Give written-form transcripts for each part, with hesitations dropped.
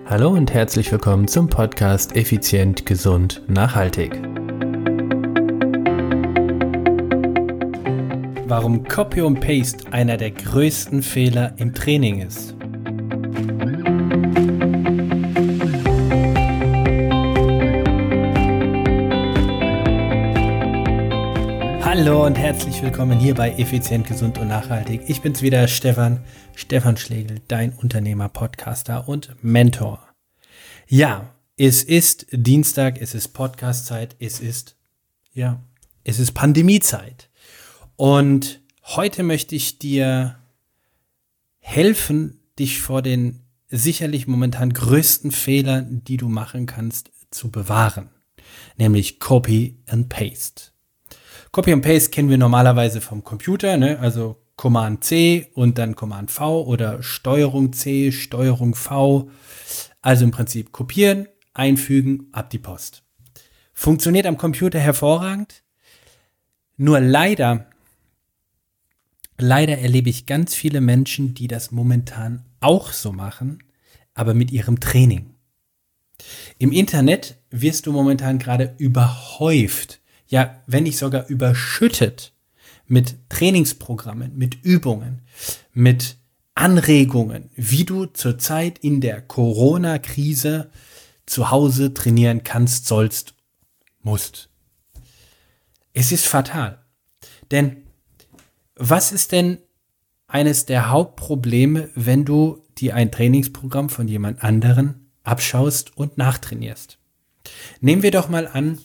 Hallo und herzlich willkommen zum Podcast Effizient, Gesund, Nachhaltig. Warum Copy und Paste einer der größten Fehler im Training ist. Hallo und herzlich willkommen hier bei Effizient, Gesund und Nachhaltig. Ich bin's wieder, Stefan Schlegel, dein Unternehmer, Podcaster und Mentor. Ja, es ist Dienstag, es ist Podcast-Zeit, es ist Pandemiezeit. Und heute möchte ich dir helfen, dich vor den sicherlich momentan größten Fehlern, die du machen kannst, zu bewahren. Nämlich Copy and Paste. Copy and Paste kennen wir normalerweise vom Computer, ne? Also Command C und dann Command V oder Steuerung C, Steuerung V. Also im Prinzip kopieren, einfügen, ab die Post. Funktioniert am Computer hervorragend. Nur leider erlebe ich ganz viele Menschen, die das momentan auch so machen, aber mit ihrem Training. Im Internet wirst du momentan gerade überhäuft, ja, wenn nicht sogar überschüttet mit Trainingsprogrammen, mit Übungen, mit Anregungen, wie du zurzeit in der Corona-Krise zu Hause trainieren kannst, sollst, musst. Es ist fatal. Denn was ist denn eines der Hauptprobleme, wenn du dir ein Trainingsprogramm von jemand anderen abschaust und nachtrainierst? Nehmen wir doch mal an,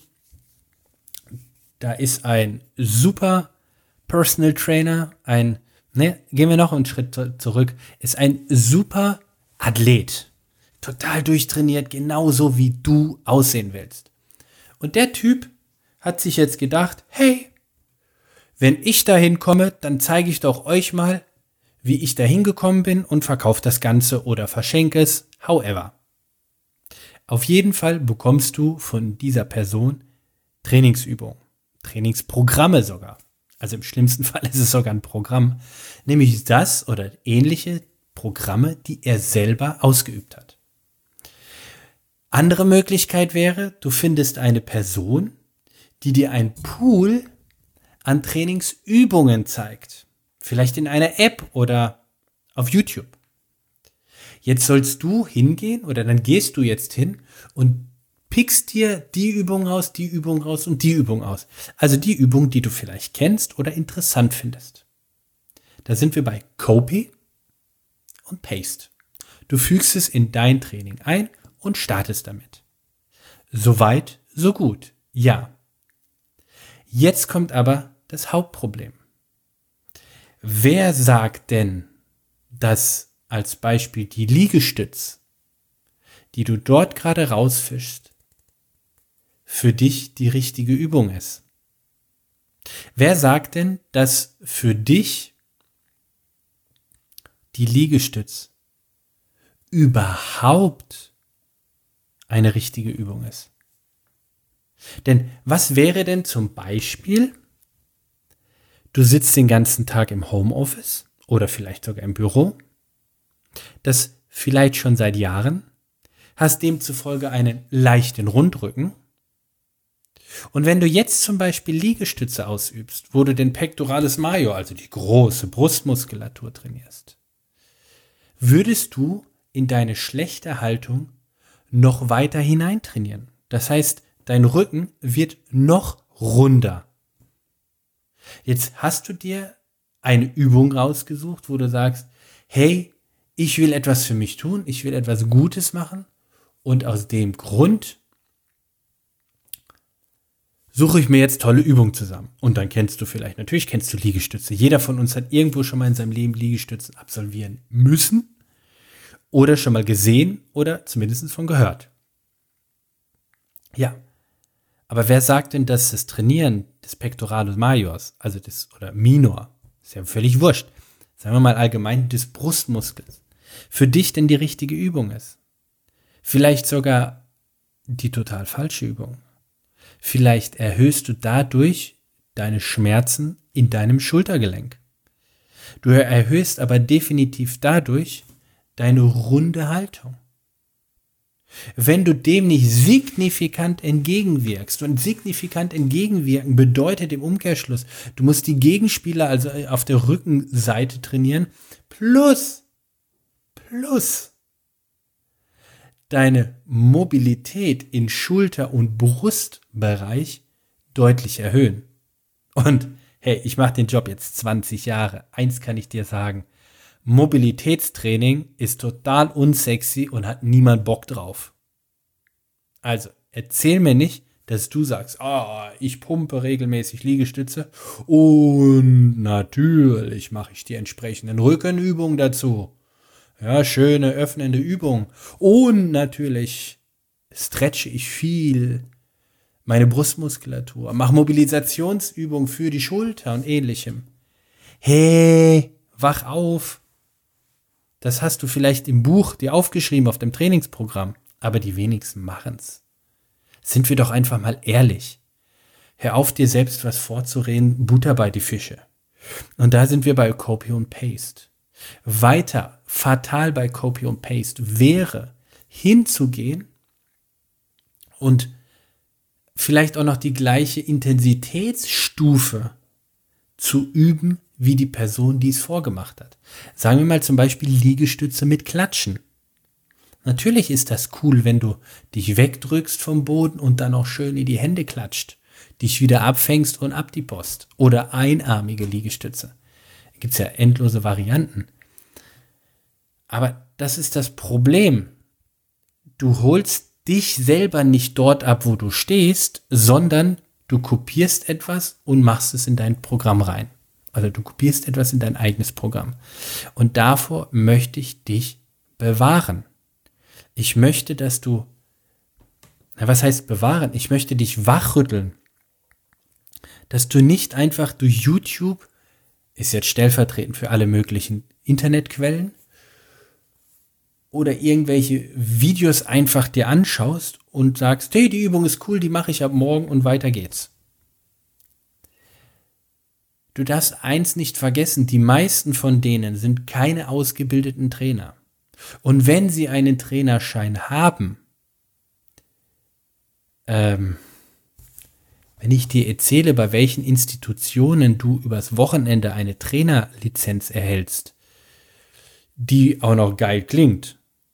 da ist ein super Personal Trainer, gehen wir noch einen Schritt zurück, ist ein super Athlet, total durchtrainiert, genauso wie du aussehen willst. Und der Typ hat sich jetzt gedacht, hey, wenn ich da hinkomme, dann zeige ich doch euch mal, wie ich da hingekommen bin und verkaufe das Ganze oder verschenke es, however. Auf jeden Fall bekommst du von dieser Person Trainingsübungen. Trainingsprogramme sogar. Also im schlimmsten Fall ist es sogar ein Programm, nämlich das oder ähnliche Programme, die er selber ausgeübt hat. Andere Möglichkeit wäre, du findest eine Person, die dir ein Pool an Trainingsübungen zeigt. Vielleicht in einer App oder auf YouTube. Jetzt sollst du hingehen oder dann gehst du jetzt hin und pickst dir die Übung raus, die Übung raus und die Übung aus. Also die Übung, die du vielleicht kennst oder interessant findest. Da sind wir bei Copy und Paste. Du fügst es in dein Training ein und startest damit. Soweit, so gut. Ja. Jetzt kommt aber das Hauptproblem. Wer sagt denn, dass als Beispiel die Liegestütz, die du dort gerade rausfischst, für dich die richtige Übung ist? Wer sagt denn, dass für dich die Liegestütz überhaupt eine richtige Übung ist? Denn was wäre denn zum Beispiel, du sitzt den ganzen Tag im Homeoffice oder vielleicht sogar im Büro, das vielleicht schon seit Jahren, hast demzufolge einen leichten Rundrücken. Und wenn du jetzt zum Beispiel Liegestütze ausübst, wo du den Pectoralis Major, also die große Brustmuskulatur trainierst, würdest du in deine schlechte Haltung noch weiter hineintrainieren. Das heißt, dein Rücken wird noch runder. Jetzt hast du dir eine Übung rausgesucht, wo du sagst, hey, ich will etwas für mich tun, ich will etwas Gutes machen und aus dem Grund suche ich mir jetzt tolle Übungen zusammen. Und dann natürlich kennst du Liegestütze. Jeder von uns hat irgendwo schon mal in seinem Leben Liegestützen absolvieren müssen oder schon mal gesehen oder zumindest von gehört. Ja, aber wer sagt denn, dass das Trainieren des Pectoralis Majors, also oder Minor, ist ja völlig wurscht, sagen wir mal allgemein des Brustmuskels, für dich denn die richtige Übung ist? Vielleicht sogar die total falsche Übung. Vielleicht erhöhst du dadurch deine Schmerzen in deinem Schultergelenk. Du erhöhst aber definitiv dadurch deine runde Haltung. Wenn du dem nicht signifikant entgegenwirkst, und signifikant entgegenwirken bedeutet im Umkehrschluss, du musst die Gegenspieler also auf der Rückenseite trainieren, plus deine Mobilität in Schulter- und Brustbereich deutlich erhöhen. Und hey, ich mache den Job jetzt 20 Jahre. Eins kann ich dir sagen, Mobilitätstraining ist total unsexy und hat niemand Bock drauf. Also, erzähl mir nicht, dass du sagst, ich pumpe regelmäßig Liegestütze und natürlich mache ich die entsprechenden Rückenübungen dazu. Ja, schöne öffnende Übung. Und natürlich stretche ich viel meine Brustmuskulatur, mache Mobilisationsübungen für die Schulter und ähnlichem. Hey, wach auf. Das hast du vielleicht im Buch dir aufgeschrieben auf dem Trainingsprogramm, aber die wenigsten machen's. Sind wir doch einfach mal ehrlich. Hör auf, dir selbst was vorzureden, Butter bei die Fische. Und da sind wir bei Copy und Paste. Weiter fatal bei Copy und Paste wäre, hinzugehen und vielleicht auch noch die gleiche Intensitätsstufe zu üben, wie die Person, die es vorgemacht hat. Sagen wir mal zum Beispiel Liegestütze mit Klatschen. Natürlich ist das cool, wenn du dich wegdrückst vom Boden und dann auch schön in die Hände klatscht, dich wieder abfängst und ab die Post. Oder einarmige Liegestütze. Da gibt es ja endlose Varianten. Aber das ist das Problem. Du holst dich selber nicht dort ab, wo du stehst, sondern du kopierst etwas und machst es in dein Programm rein. Also du kopierst etwas in dein eigenes Programm. Und davor möchte ich dich bewahren. Ich möchte, dass du, was heißt bewahren? Ich möchte dich wachrütteln. Dass du nicht einfach durch YouTube, ist jetzt stellvertretend für alle möglichen Internetquellen, oder irgendwelche Videos einfach dir anschaust und sagst, hey, die Übung ist cool, die mache ich ab morgen und weiter geht's. Du darfst eins nicht vergessen, die meisten von denen sind keine ausgebildeten Trainer. Und wenn sie einen Trainerschein haben, wenn ich dir erzähle, bei welchen Institutionen du übers Wochenende eine Trainerlizenz erhältst, die auch noch geil klingt,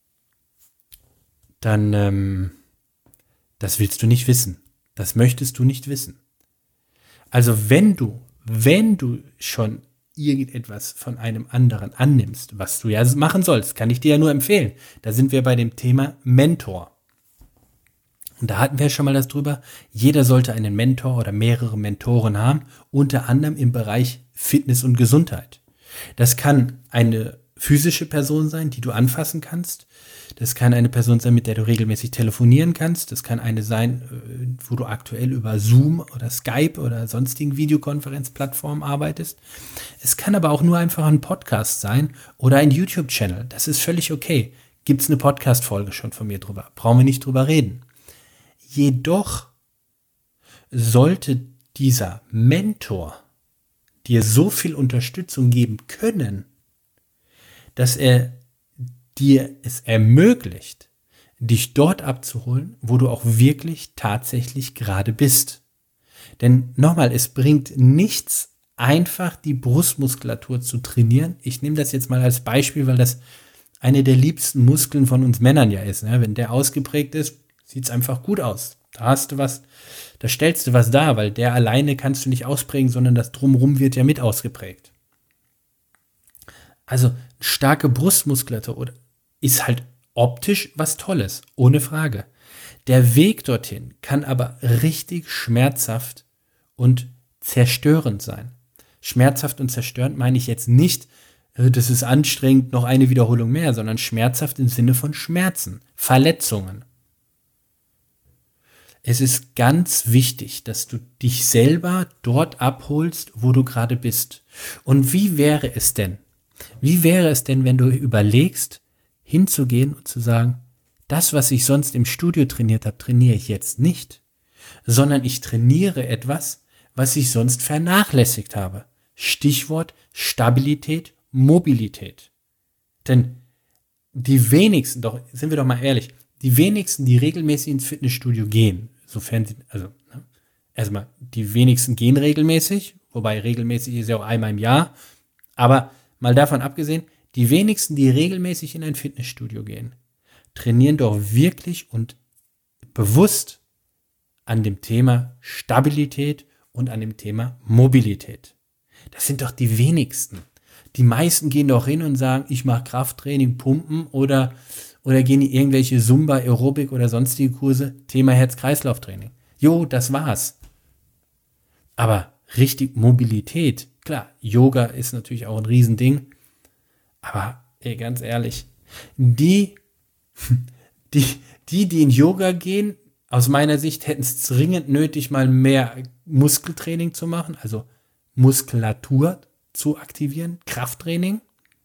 dann das willst du nicht wissen. Das möchtest du nicht wissen. Also wenn du schon irgendetwas von einem anderen annimmst, was du ja machen sollst, kann ich dir ja nur empfehlen. Da sind wir bei dem Thema Mentor. Und da hatten wir schon mal das drüber. Jeder sollte einen Mentor oder mehrere Mentoren haben, unter anderem im Bereich Fitness und Gesundheit. Das kann eine physische Person sein, die du anfassen kannst. Das kann eine Person sein, mit der du regelmäßig telefonieren kannst. Das kann eine sein, wo du aktuell über Zoom oder Skype oder sonstigen Videokonferenzplattformen arbeitest. Es kann aber auch nur einfach ein Podcast sein oder ein YouTube-Channel. Das ist völlig okay. Gibt es eine Podcast-Folge schon von mir drüber? Brauchen wir nicht drüber reden. Jedoch sollte dieser Mentor dir so viel Unterstützung geben können, dass er dir es ermöglicht, dich dort abzuholen, wo du auch wirklich tatsächlich gerade bist. Denn nochmal, es bringt nichts, einfach die Brustmuskulatur zu trainieren. Ich nehme das jetzt mal als Beispiel, weil das eine der liebsten Muskeln von uns Männern ja ist. Ne? Wenn der ausgeprägt ist, sieht es einfach gut aus. Da hast du was, da stellst du was dar, weil der alleine kannst du nicht ausprägen, sondern das Drumherum wird ja mit ausgeprägt. Also starke Brustmuskulatur ist halt optisch was Tolles, ohne Frage. Der Weg dorthin kann aber richtig schmerzhaft und zerstörend sein. Schmerzhaft und zerstörend meine ich jetzt nicht, das ist anstrengend, noch eine Wiederholung mehr, sondern schmerzhaft im Sinne von Schmerzen, Verletzungen. Es ist ganz wichtig, dass du dich selber dort abholst, wo du gerade bist. Und wie wäre es denn? Wie wäre es denn, wenn du überlegst, hinzugehen und zu sagen, das, was ich sonst im Studio trainiert habe, trainiere ich jetzt nicht, sondern ich trainiere etwas, was ich sonst vernachlässigt habe. Stichwort Stabilität, Mobilität. Denn die wenigsten, doch sind wir doch mal ehrlich, die wenigsten, die regelmäßig ins Fitnessstudio gehen, sofern sie, also erstmal, die wenigsten gehen regelmäßig, wobei regelmäßig ist ja auch einmal im Jahr, aber mal davon abgesehen, die wenigsten, die regelmäßig in ein Fitnessstudio gehen, trainieren doch wirklich und bewusst an dem Thema Stabilität und an dem Thema Mobilität. Das sind doch die wenigsten. Die meisten gehen doch hin und sagen, ich mache Krafttraining, Pumpen oder gehen in irgendwelche Zumba, Aerobic oder sonstige Kurse, Thema Herz-Kreislauf-Training. Jo, das war's. Aber richtig Mobilität, klar, Yoga ist natürlich auch ein Riesending, aber ganz ehrlich, die in Yoga gehen, aus meiner Sicht hätten es dringend nötig, mal mehr Muskeltraining zu machen, also Muskulatur zu aktivieren, Krafttraining.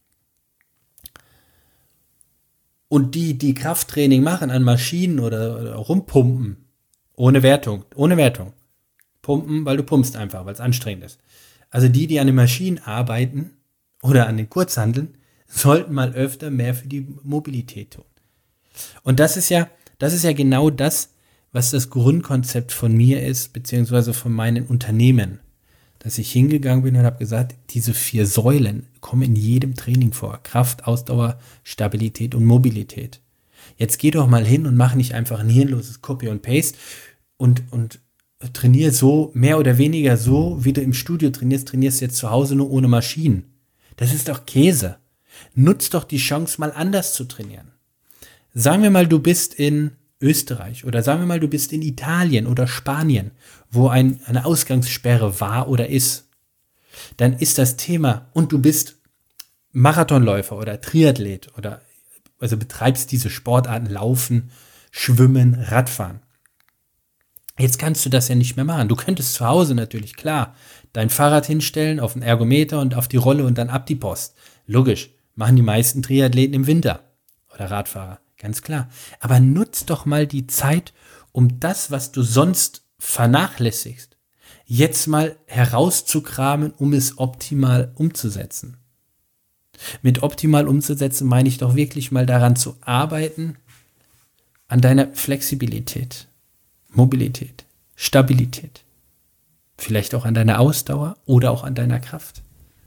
Und die Krafttraining machen an Maschinen oder rumpumpen, ohne Wertung. Pumpen, weil du pumpst einfach, weil es anstrengend ist. Also die an den Maschinen arbeiten oder an den Kurzhanteln, sollten mal öfter mehr für die Mobilität tun. Und das ist ja genau das, was das Grundkonzept von mir ist, beziehungsweise von meinen Unternehmen. Dass ich hingegangen bin und habe gesagt, diese 4 Säulen kommen in jedem Training vor. Kraft, Ausdauer, Stabilität und Mobilität. Jetzt geh doch mal hin und mach nicht einfach ein hirnloses Copy und Paste und trainier so, mehr oder weniger so, wie du im Studio trainierst jetzt zu Hause nur ohne Maschinen. Das ist doch Käse. Nutz doch die Chance, mal anders zu trainieren. Sagen wir mal, du bist in Österreich oder sagen wir mal, du bist in Italien oder Spanien, wo eine Ausgangssperre war oder ist. Dann ist das Thema und du bist Marathonläufer oder Triathlet oder also betreibst diese Sportarten Laufen, Schwimmen, Radfahren. Jetzt kannst du das ja nicht mehr machen. Du könntest zu Hause natürlich, klar, dein Fahrrad hinstellen auf den Ergometer und auf die Rolle und dann ab die Post. Logisch, machen die meisten Triathleten im Winter oder Radfahrer, ganz klar. Aber nutz doch mal die Zeit, um das, was du sonst vernachlässigst, jetzt mal herauszukramen, um es optimal umzusetzen. Mit optimal umzusetzen meine ich doch wirklich mal daran zu arbeiten, an deiner Flexibilität, Mobilität, Stabilität, vielleicht auch an deiner Ausdauer oder auch an deiner Kraft.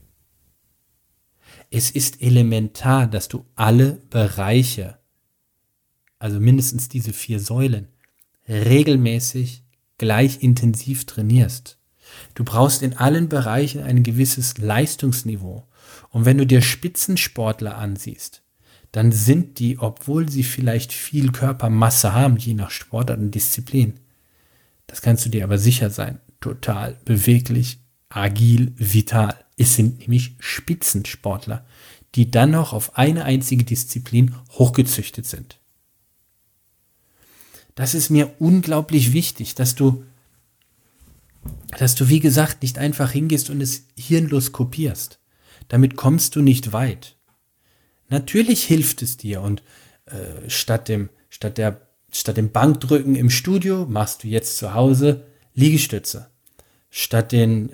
Es ist elementar, dass du alle Bereiche, also mindestens diese 4 Säulen, regelmäßig gleich intensiv trainierst. Du brauchst in allen Bereichen ein gewisses Leistungsniveau. Und wenn du dir Spitzensportler ansiehst, dann sind die, obwohl sie vielleicht viel Körpermasse haben, je nach Sportart und Disziplin, das kannst du dir aber sicher sein, total beweglich, agil, vital. Es sind nämlich Spitzensportler, die dann noch auf eine einzige Disziplin hochgezüchtet sind. Das ist mir unglaublich wichtig, dass du, wie gesagt, nicht einfach hingehst und es hirnlos kopierst. Damit kommst du nicht weit. Natürlich hilft es dir und statt dem Bankdrücken im Studio machst du jetzt zu Hause Liegestütze. Statt dem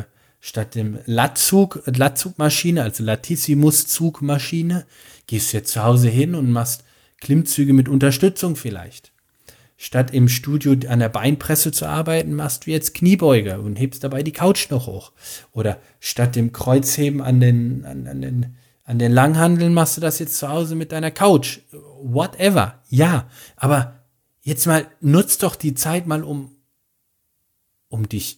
Latzugmaschine, also Latissimus-Zugmaschine, gehst du jetzt zu Hause hin und machst Klimmzüge mit Unterstützung vielleicht. Statt im Studio an der Beinpresse zu arbeiten, machst du jetzt Kniebeuge und hebst dabei die Couch noch hoch. Oder statt dem Kreuzheben an den Langhanteln machst du das jetzt zu Hause mit deiner Couch. Whatever. Ja, aber jetzt mal nutz doch die Zeit mal, um dich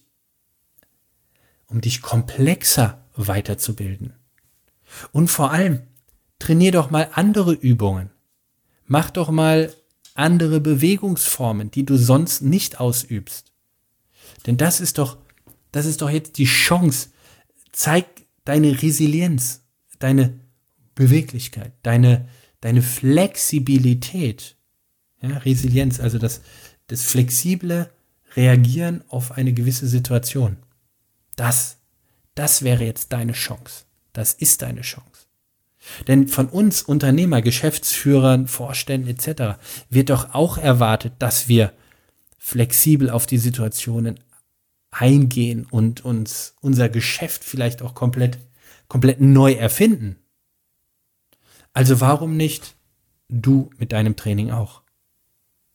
komplexer weiterzubilden. Und vor allem, trainier doch mal andere Übungen. Mach doch mal andere Bewegungsformen, die du sonst nicht ausübst. Denn das ist doch jetzt die Chance. Zeig deine Resilienz, deine Beweglichkeit, deine Flexibilität. Ja, Resilienz, also das flexible Reagieren auf eine gewisse Situation. Das wäre jetzt deine Chance. Das ist deine Chance. Denn von uns Unternehmer, Geschäftsführern, Vorständen etc. wird doch auch erwartet, dass wir flexibel auf die Situationen eingehen und uns unser Geschäft vielleicht auch komplett neu erfinden. Also warum nicht du mit deinem Training auch?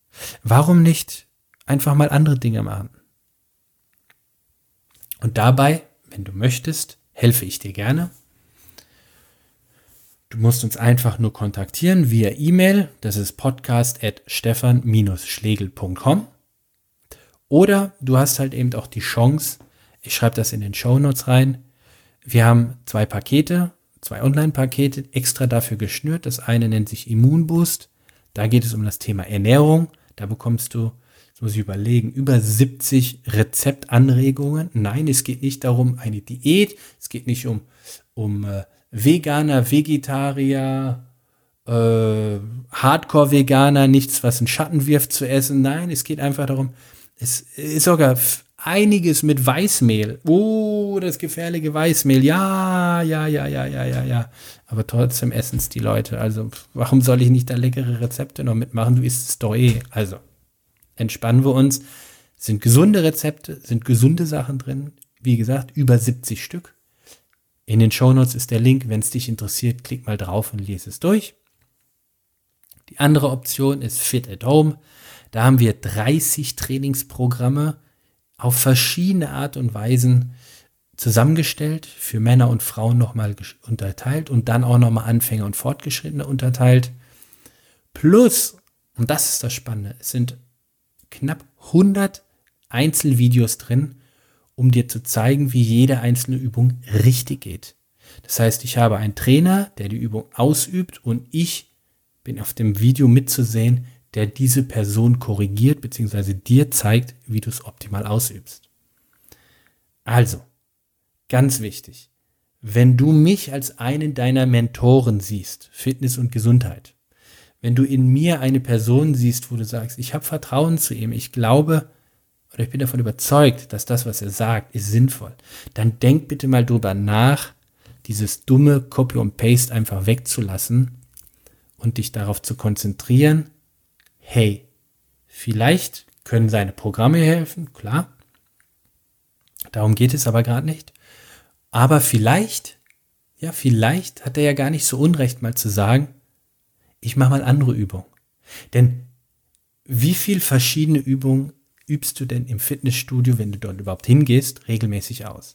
Warum nicht einfach mal andere Dinge machen? Und dabei, wenn du möchtest, helfe ich dir gerne. Du musst uns einfach nur kontaktieren via E-Mail. Das ist podcast@stefan-schlegel.com. Oder du hast halt eben auch die Chance, ich schreibe das in den Shownotes rein, wir haben 2 Pakete, 2 Online-Pakete extra dafür geschnürt. Das eine nennt sich Immunboost. Da geht es um das Thema Ernährung. Da bekommst du, jetzt muss ich überlegen, über 70 Rezeptanregungen. Nein, es geht nicht darum, eine Diät. Es geht nicht um Veganer, Vegetarier, Hardcore-Veganer, nichts, was einen Schatten wirft, zu essen. Nein, es geht einfach darum, es ist sogar einiges mit Weißmehl. Oh, das gefährliche Weißmehl. Ja. Aber trotzdem essen es die Leute. Also, warum soll ich nicht da leckere Rezepte noch mitmachen? Du isst es doch eh. Also, entspannen wir uns. Es sind gesunde Rezepte, sind gesunde Sachen drin. Wie gesagt, über 70 Stück. In den Shownotes ist der Link. Wenn es dich interessiert, klick mal drauf und lese es durch. Die andere Option ist Fit at Home. Da haben wir 30 Trainingsprogramme auf verschiedene Art und Weisen zusammengestellt, für Männer und Frauen nochmal unterteilt und dann auch nochmal Anfänger und Fortgeschrittene unterteilt. Plus, und das ist das Spannende, es sind knapp 100 Einzelvideos drin, um dir zu zeigen, wie jede einzelne Übung richtig geht. Das heißt, ich habe einen Trainer, der die Übung ausübt und ich bin auf dem Video mitzusehen, der diese Person korrigiert bzw. dir zeigt, wie du es optimal ausübst. Also, ganz wichtig, wenn du mich als einen deiner Mentoren siehst, Fitness und Gesundheit, wenn du in mir eine Person siehst, wo du sagst, ich habe Vertrauen zu ihm, ich glaube oder ich bin davon überzeugt, dass das, was er sagt, ist sinnvoll, dann denk bitte mal drüber nach, dieses dumme Copy und Paste einfach wegzulassen und dich darauf zu konzentrieren, hey, vielleicht können seine Programme helfen, klar. Darum geht es aber gerade nicht. Aber vielleicht hat er ja gar nicht so unrecht, mal zu sagen, ich mache mal andere Übungen. Denn wie viel verschiedene Übungen übst du denn im Fitnessstudio, wenn du dort überhaupt hingehst, regelmäßig aus?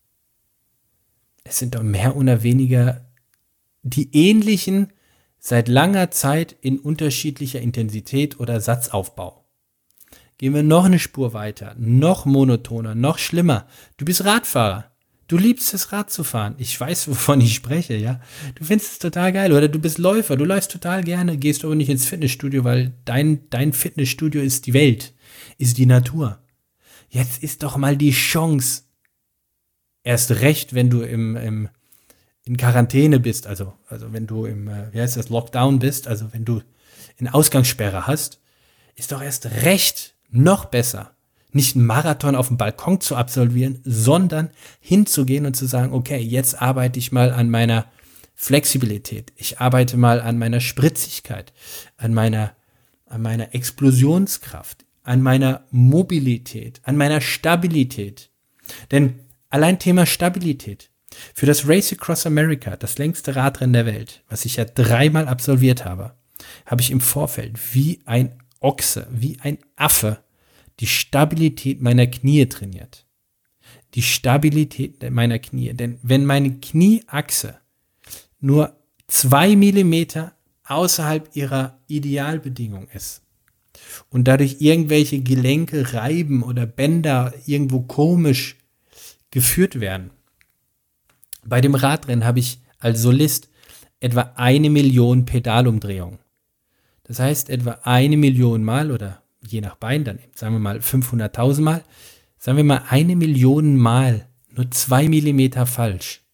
Es sind doch mehr oder weniger die ähnlichen, seit langer Zeit in unterschiedlicher Intensität oder Satzaufbau. Gehen wir noch eine Spur weiter, noch monotoner, noch schlimmer. Du bist Radfahrer. Du liebst es, Rad zu fahren. Ich weiß, wovon ich spreche, ja. Du findest es total geil. Oder du bist Läufer. Du läufst total gerne, gehst aber nicht ins Fitnessstudio, weil dein Fitnessstudio ist die Welt, ist die Natur. Jetzt ist doch mal die Chance, erst recht, wenn du in Quarantäne bist, also wenn du Lockdown bist, also wenn du eine Ausgangssperre hast, ist doch erst recht noch besser, nicht einen Marathon auf dem Balkon zu absolvieren, sondern hinzugehen und zu sagen, okay, jetzt arbeite ich mal an meiner Flexibilität, ich arbeite mal an meiner Spritzigkeit, an meiner Explosionskraft, an meiner Mobilität, an meiner Stabilität. Denn allein Thema Stabilität, für das Race Across America, das längste Radrennen der Welt, was ich ja 3-mal absolviert habe, habe ich im Vorfeld wie ein Ochse, wie ein Affe die Stabilität meiner Knie trainiert. Die Stabilität meiner Knie. Denn wenn meine Knieachse nur 2 Millimeter außerhalb ihrer Idealbedingung ist und dadurch irgendwelche Gelenke reiben oder Bänder irgendwo komisch geführt werden, bei dem Radrennen habe ich als Solist etwa 1 Million Pedalumdrehungen. Das heißt, etwa 1 Million Mal oder je nach Bein dann, sagen wir mal 500.000 Mal, sagen wir mal 1 Million Mal nur 2 Millimeter falsch.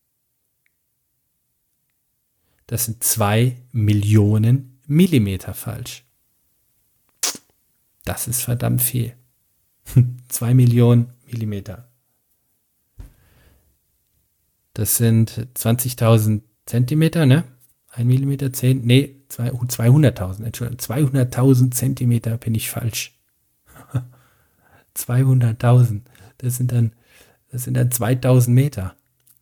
Das sind 2 Millionen Millimeter falsch. Das ist verdammt viel. 2 Millionen Millimeter. Das sind 20.000 Zentimeter, ne? 1 Millimeter, 10, nee, 200.000, Entschuldigung, 200.000 Zentimeter bin ich falsch. 200.000, das sind dann 2.000 Meter.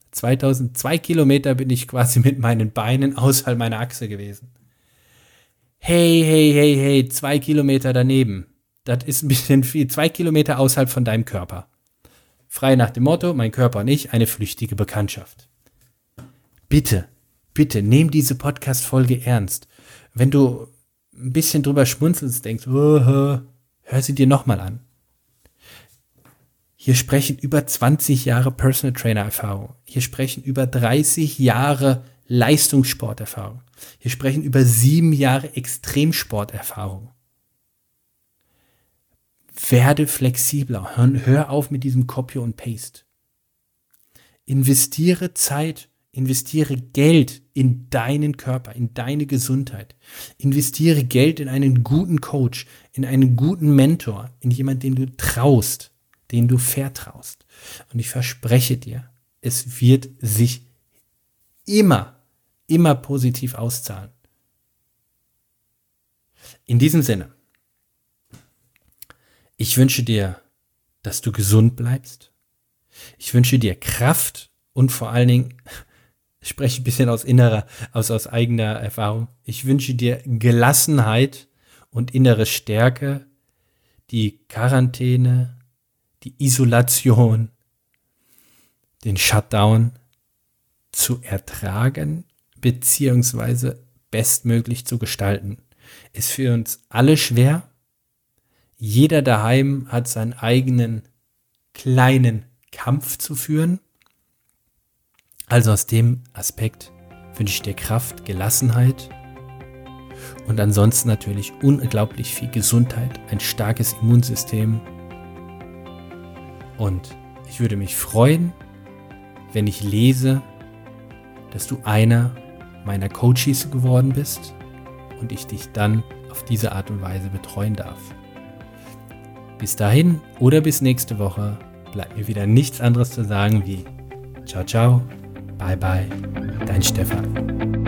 2 Kilometer bin ich quasi mit meinen Beinen außerhalb meiner Achse gewesen. hey, 2 Kilometer daneben. Das ist ein bisschen viel. 2 Kilometer außerhalb von deinem Körper. Frei nach dem Motto, mein Körper und ich, eine flüchtige Bekanntschaft. Bitte, nehm diese Podcast-Folge ernst. Wenn du ein bisschen drüber schmunzelst, denkst, hör sie dir nochmal an. Hier sprechen über 20 Jahre Personal Trainer Erfahrung. Hier sprechen über 30 Jahre Leistungssporterfahrung. Hier sprechen über 7 Jahre Extremsporterfahrung. Werde flexibler. Hör auf mit diesem Copy und Paste. Investiere Zeit, investiere Geld in deinen Körper, in deine Gesundheit. Investiere Geld in einen guten Coach, in einen guten Mentor, in jemanden, den du traust, den du vertraust. Und ich verspreche dir, es wird sich immer positiv auszahlen. In diesem Sinne, ich wünsche dir, dass du gesund bleibst. Ich wünsche dir Kraft und vor allen Dingen, ich spreche ein bisschen aus eigener Erfahrung, ich wünsche dir Gelassenheit und innere Stärke, die Quarantäne, die Isolation, den Shutdown zu ertragen beziehungsweise bestmöglich zu gestalten. Ist für uns alle schwer. Jeder daheim hat seinen eigenen kleinen Kampf zu führen. Also aus dem Aspekt wünsche ich dir Kraft, Gelassenheit und ansonsten natürlich unglaublich viel Gesundheit, ein starkes Immunsystem. Und ich würde mich freuen, wenn ich lese, dass du einer meiner Coaches geworden bist und ich dich dann auf diese Art und Weise betreuen darf. Bis dahin oder bis nächste Woche bleibt mir wieder nichts anderes zu sagen wie ciao, ciao, bye, bye, dein Stefan.